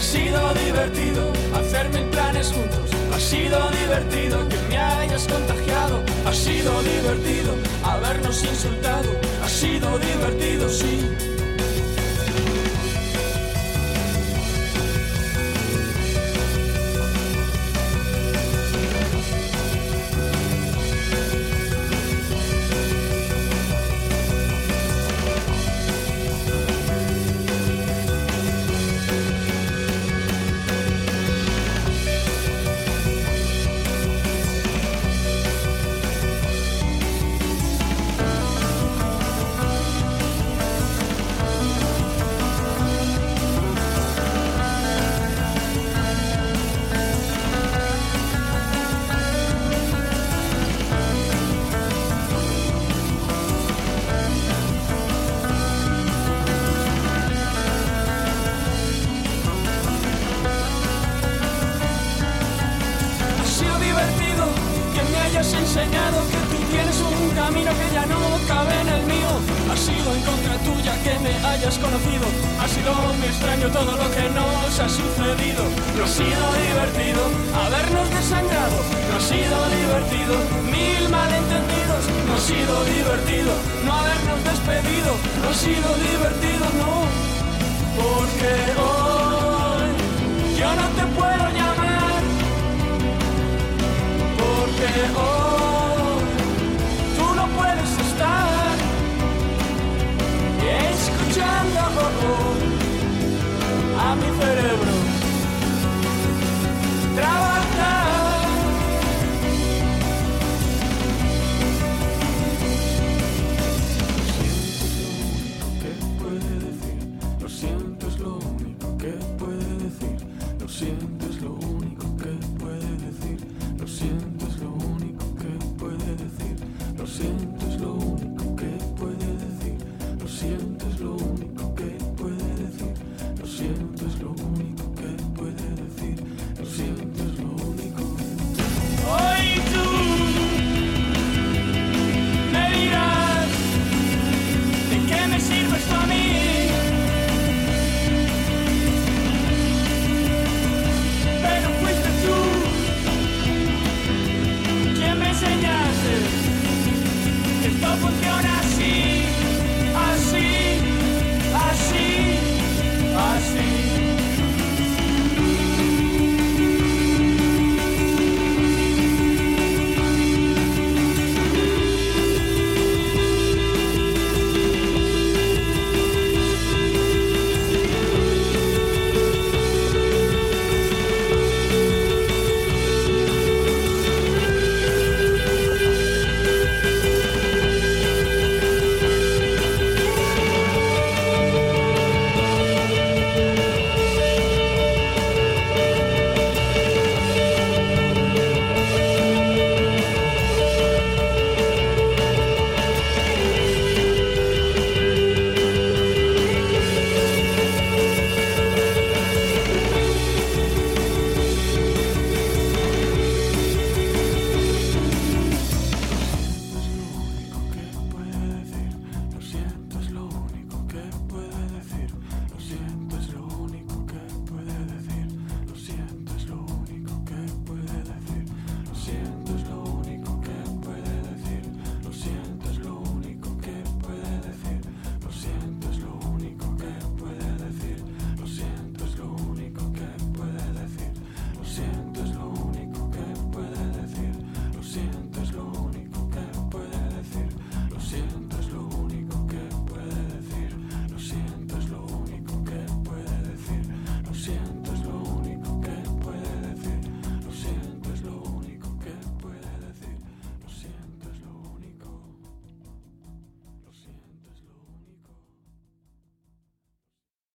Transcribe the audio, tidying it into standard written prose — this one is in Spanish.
sido divertido hacerme planes juntos. Ha sido divertido que me hayas contagiado. Ha sido divertido habernos insultado. Ha sido divertido, sí. Enseñado que tú tienes un camino que ya no cabe en el mío. Ha sido en contra tuya que me hayas conocido. Ha sido muy extraño todo lo que nos ha sucedido. No ha sido divertido habernos desangrado. No ha sido divertido mil malentendidos. No ha sido divertido no habernos despedido. No ha sido divertido, no. Porque hoy